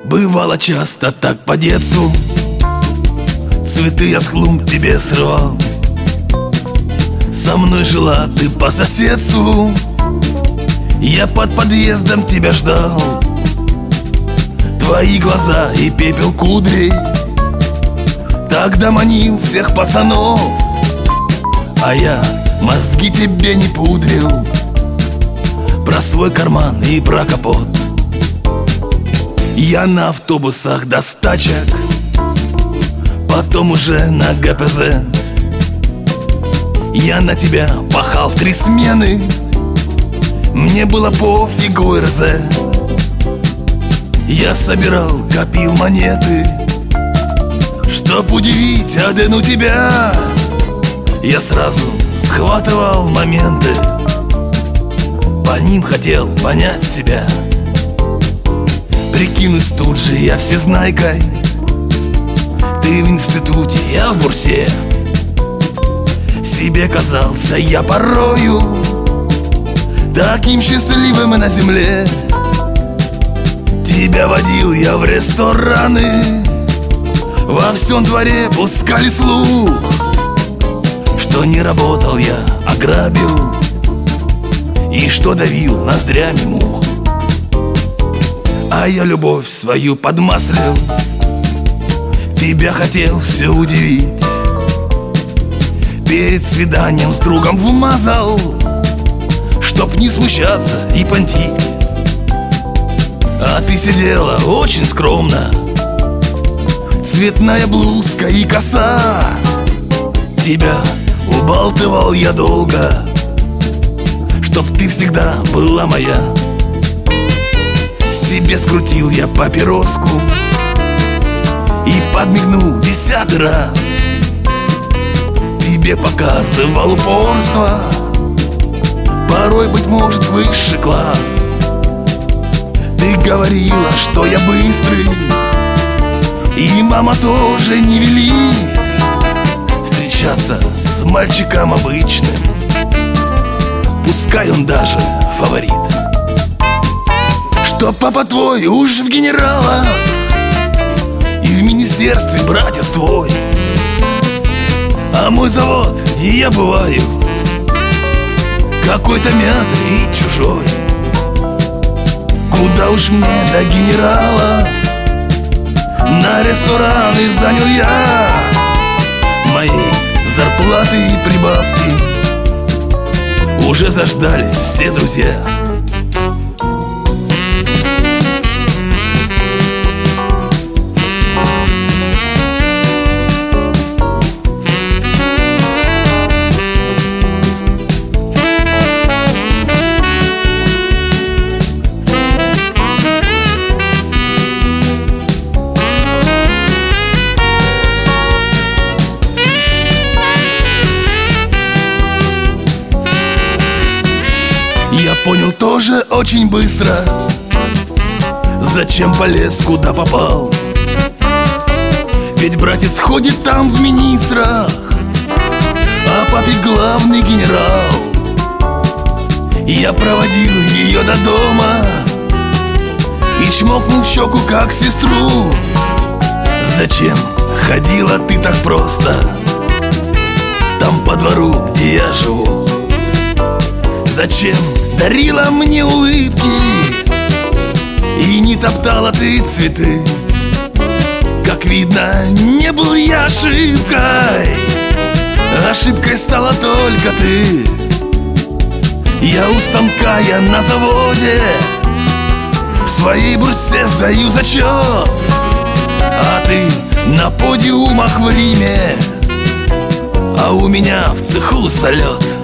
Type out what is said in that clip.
Бывало часто так по детству, цветы я с клумб тебе срывал. Со мной жила ты по соседству, я под подъездом тебя ждал. Твои глаза и пепел кудрей тогда манил всех пацанов, а я мозги тебе не пудрил про свой карман и про капот. Я на автобусах до стачек, потом уже на ГПЗ. Я на тебя пахал 3 смены, мне было пофигу РЗ. Я собирал, копил монеты, чтоб удивить, одену тебя. Я сразу схватывал моменты, по ним хотел понять себя. Прикинусь тут же я всезнайкой, ты в институте, я в бурсе. Себе казался я порою таким счастливым на земле. Тебя водил я в рестораны, во всем дворе пускали слух, что не работал я, а грабил, и что давил ноздрями мух. А я любовь свою подмаслил, тебя хотел все удивить. Перед свиданием с другом вмазал, чтоб не смущаться и понтить. А ты сидела очень скромно, цветная блузка и коса. Тебя убалтывал я долго, чтоб ты всегда была моя. Себе скрутил я папироску и подмигнул 10-й раз. Тебе показывал упорство, порой, быть может, высший класс. Ты говорила, что я быстрый, и мама тоже не велит встречаться с мальчиком обычным, пускай он даже фаворит. Что папа твой уж в генерала, и в министерстве братец твой, а мой завод, и я бываю какой-то мятый и чужой. Куда уж мне до генерала, на рестораны занял я. Моей зарплаты и прибавки уже заждались все друзья. Я понял тоже очень быстро, зачем полез, куда попал. Ведь братец ходит там в министрах, а папе главный генерал. Я проводил ее до дома и чмокнул в щеку, как сестру. Зачем ходила ты так просто там по двору, где я живу? Зачем дарила мне улыбки и не топтала ты цветы? Как видно, не был я ошибкой, ошибкой стала только ты. Я у станка, я на заводе, в своей бурсе сдаю зачет, а ты на подиумах в Риме, а у меня в цеху салют.